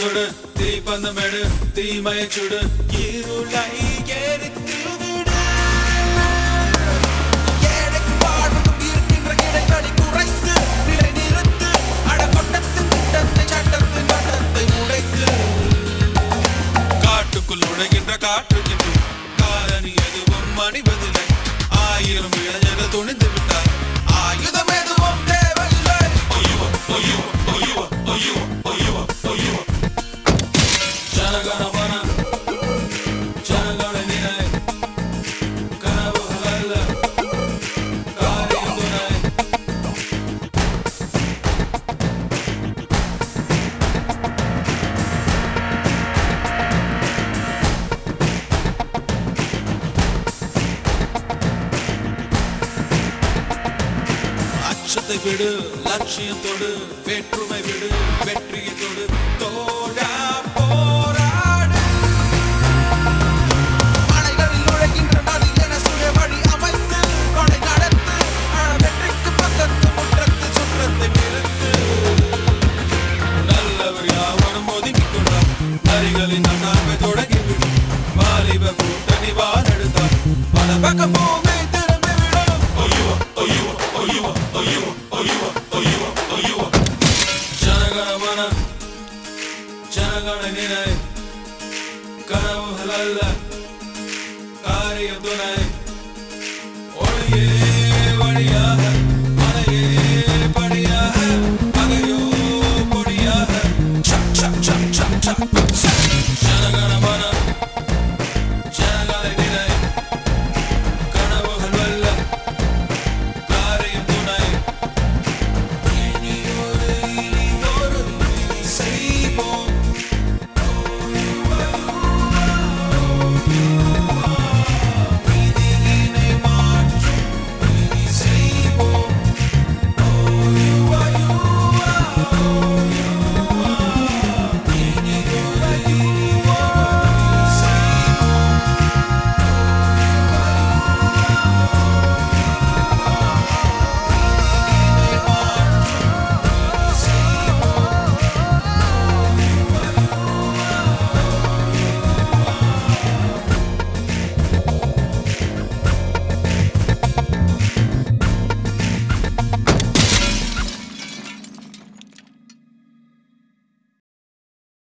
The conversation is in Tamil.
சுடு தீப்பந்தமெடு தீமையை சுடு இருளை எரித்து விடு ஏழைக்கு வாழ்வுக்கும் இருக்கின்ற கிடைகளை குறைத்து நிலை நிறுத்து அடக்கொட்டத்தின் திட்டத்தை சட்டத்தின் வட்டத்தை உடைத்து காட்டுக்குள் நுழைகின்ற காற்றுக்கின்ற காரணி எதுவும் அணிவதில்லை ஆயிரம் இளைஞர்கள் துணிந்து விட்டார் ஆயுதம் எதுவும் தேவையில்லை அச்சத்தை விடு லட்சியத்தோடு வேற்றுமை விடு வெற்றியத்தோடு தோழா போராடு மலைகளில் நுழைகின்ற நதி என சுய வழி அமைத்து கொடை நடத்து வெற்றிக்கு பக்கத்து முற்றத்து சுற்றத்தை நிறுத்து நல்லவர் யாவரும் ஒதுக்கிக் கொண்டார் நரிகளின் நன்னாமை தொடங்கிவிடும் வாலிப கூட்டணி வாழெடுத்தார் பல பக்கம்